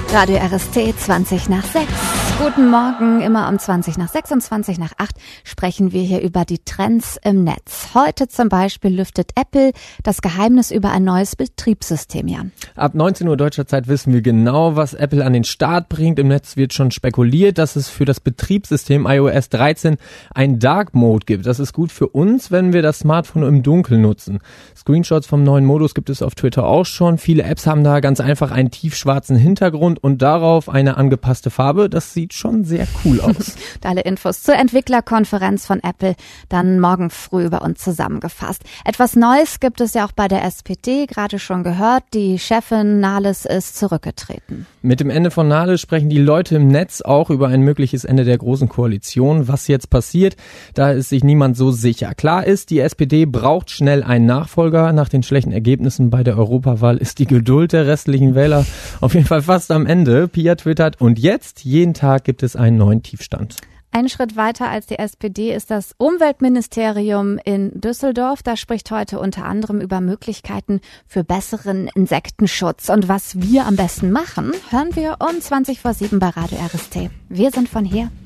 Radio RST 20 nach 6. Guten Morgen, immer um 20 nach 6 und 20 nach 8 sprechen wir hier über die Trends im Netz. Heute zum Beispiel lüftet Apple das Geheimnis über ein neues Betriebssystem, Jan. Ab 19 Uhr deutscher Zeit wissen wir genau, was Apple an den Start bringt. Im Netz wird schon spekuliert, dass es für das Betriebssystem iOS 13 einen Dark Mode gibt. Das ist gut für uns, wenn wir das Smartphone im Dunkeln nutzen. Screenshots vom neuen Modus gibt es auf Twitter auch schon. Viele Apps haben da ganz einfach einen tiefschwarzen Hintergrund und darauf eine angepasste Farbe. Das sieht schon sehr cool aus. Alle Infos zur Entwicklerkonferenz von Apple dann morgen früh bei uns zusammengefasst. Etwas Neues gibt es ja auch bei der SPD, gerade schon gehört. Die Chefin Nahles ist zurückgetreten. Mit dem Ende von Nahles sprechen die Leute im Netz auch über ein mögliches Ende der Großen Koalition. Was jetzt passiert, da ist sich niemand so sicher. Klar ist, die SPD braucht schnell einen Nachfolger. Nach den schlechten Ergebnissen bei der Europawahl ist die Geduld der restlichen Wähler auf jeden Fall fast am Ende. Pia twittert, und jetzt, jeden Tag gibt es einen neuen Tiefstand. Ein Schritt weiter als die SPD ist das Umweltministerium in Düsseldorf. Da spricht heute unter anderem über Möglichkeiten für besseren Insektenschutz. Und was wir am besten machen, hören wir um 20 vor 7 bei Radio RST. Wir sind von hier.